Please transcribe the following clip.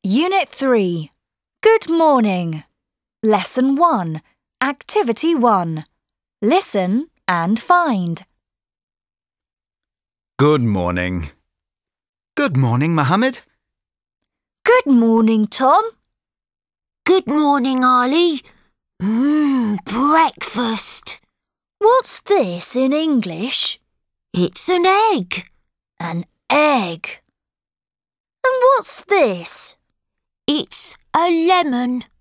Unit 3. Good morning. Lesson 1. Activity 1. Listen and find. Good morning. Good morning, Mohammed. Good morning, Tom. Good morning, Ali. Breakfast. What's this in English? It's an egg. An egg. And what's this? It's a lemon.